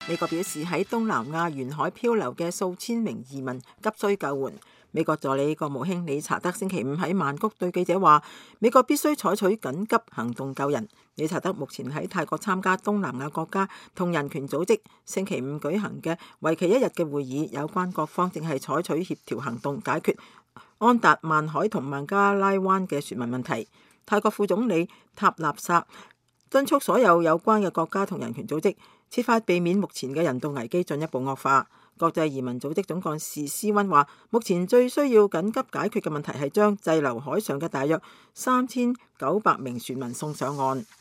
美國表示喺東南亞沿海漂流嘅數千名移民急需救援。美國助理國務卿理查德星期五喺曼谷對記者話，美國必須採取緊急行動救人。理查德目前喺泰國參加東南亞國家同人權組織星期五舉行嘅為期1日嘅會議，有關各方正係採取協調行動解決安達曼海同孟加拉灣嘅船民問題。泰國副總理塔納薩敦促所有有關嘅國家同人權組織設法避免目前嘅人道危機進一步惡化。國際移民組織總幹事斯溫話，目前最需要緊急解決嘅問題係將滯留海上嘅大約3900名船民送上岸。